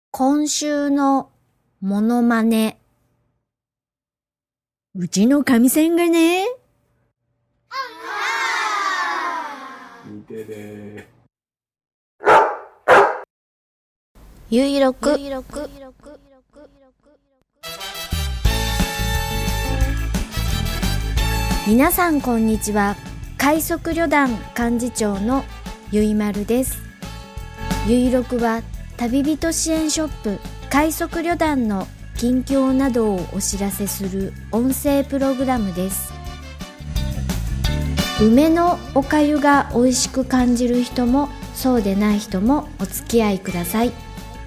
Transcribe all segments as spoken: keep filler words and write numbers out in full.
今週のモノマネ。うちのかみさんがね。 見てね。 ゆいろく。皆さんこんにちは。快速旅団幹事長のゆいまるです。ゆいろくは旅人支援ショップ快速旅団の近況などをお知らせする音声プログラムです。梅のおかゆが美味しく感じる人もそうでない人もお付き合いください。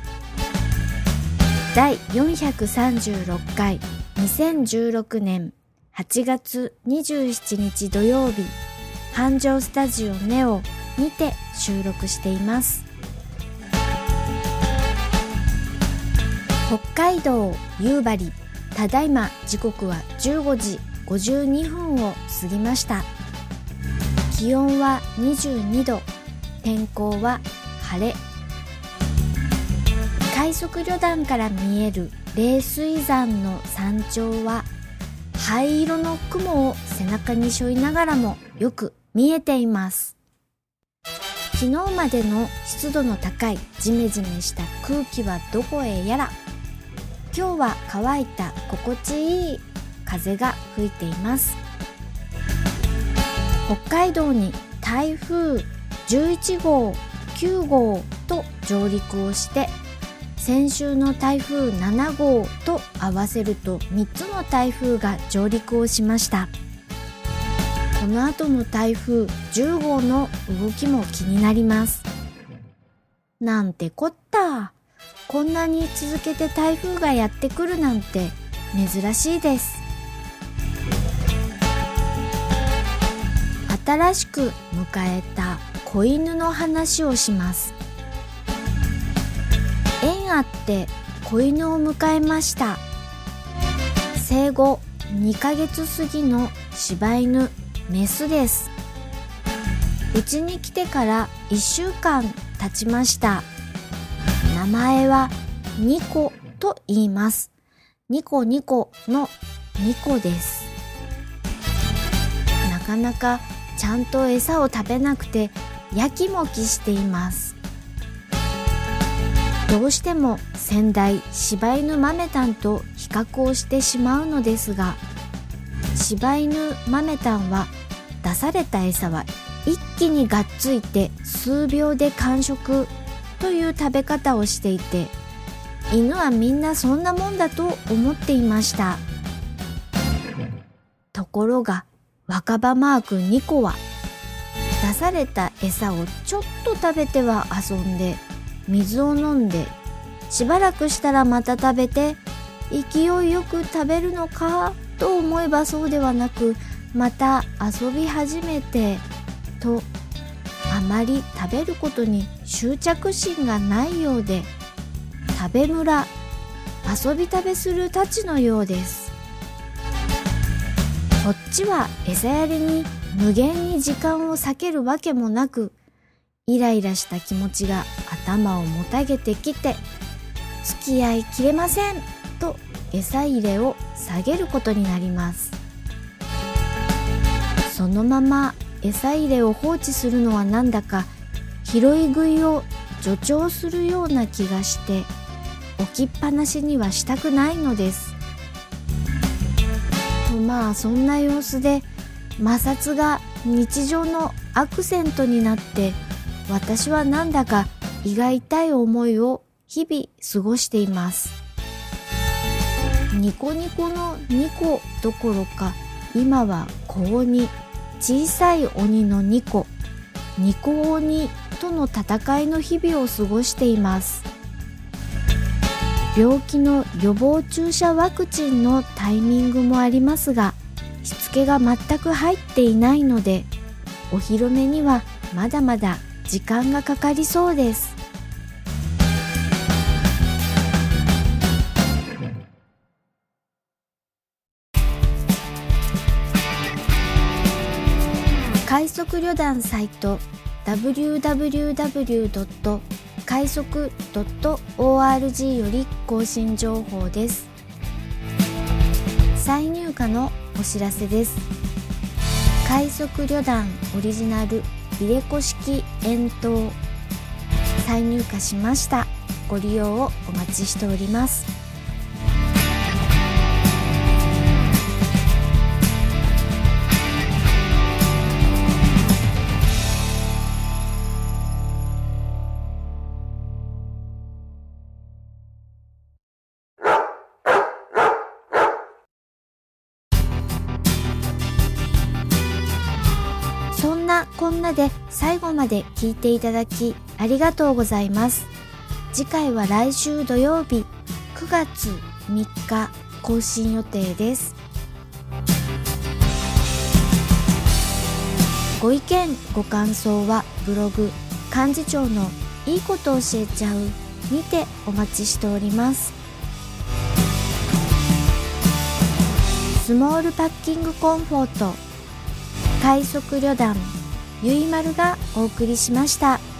だいよんひゃくさんじゅうろっかいにせんじゅうろくねんはちがつにじゅうしちにち土曜日、繁盛スタジオネオにて収録しています。北海道夕張、ただいま時刻はじゅうごじごじゅうにふんを過ぎました。気温はにじゅうにど、天候は晴れ。快速旅団から見える冷水山の山頂は灰色の雲を背中に背負いながらもよく見えています。昨日までの湿度の高いジメジメした空気はどこへやら。今日は乾いた心地いい風が吹いています。北海道に台風じゅういちごう、きゅうごうと上陸をして、先週の台風ななごうと合わせるとみっつの台風が上陸をしました。この後の台風じゅうごうの動きも気になります。なんてこった。こんなに続けて台風がやってくるなんて珍しいです。新しく迎えた子犬の話をします。縁あって子犬を迎えました。生後にかげつ過ぎの柴犬メスです。うちに来てからいっしゅうかん経ちました。名前はニコと言います。ニコニコのニコです。なかなかちゃんと餌を食べなくてやきもきしています。どうしても先代柴犬マメタンと比較をしてしまうのですが、柴犬マメタンは出された餌は一気にがっついて数秒で完食という食べ方をしていて、犬はみんなそんなもんだと思っていました。ところが若葉マークニコは出された餌をちょっと食べては遊んで水を飲んで、しばらくしたらまた食べて、勢いよく食べるのかと思えばそうではなく、また遊び始めてと、あまり食べることに執着心がないようで、食べむら、遊び食べするたちのようです。こっちは餌やりに無限に時間を割けるわけもなく、イライラした気持ちが頭をもたげてきて、付き合いきれませんと餌入れを下げることになります。そのまま餌入れを放置するのはなんだか拾い食いを助長するような気がして、置きっぱなしにはしたくないのです。とまあそんな様子で摩擦が日常のアクセントになって、私はなんだか胃が痛い思いを日々過ごしています。ニコニコのニコどころか、今は小鬼、小さい鬼のニコ、ニコ鬼との戦いの日々を過ごしています。病気の予防注射ワクチンのタイミングもありますが、しつけが全く入っていないので、お披露目にはまだまだ時間がかかりそうです。快速旅団サイト ダブリューダブリューダブリュー ドット快速 .org より更新情報です。再入荷のお知らせです。快速旅団オリジナル入れ子式円筒再入荷しました。ご利用をお待ちしております。そんなこんなで最後まで聞いていただきありがとうございます。次回は来週土曜日くがつみっか更新予定です。ご意見ご感想はブログ幹事長のいいこと教えちゃうにてお待ちしております。スモールパッキングコンフォート快速旅団ゆいまるがお送りしました。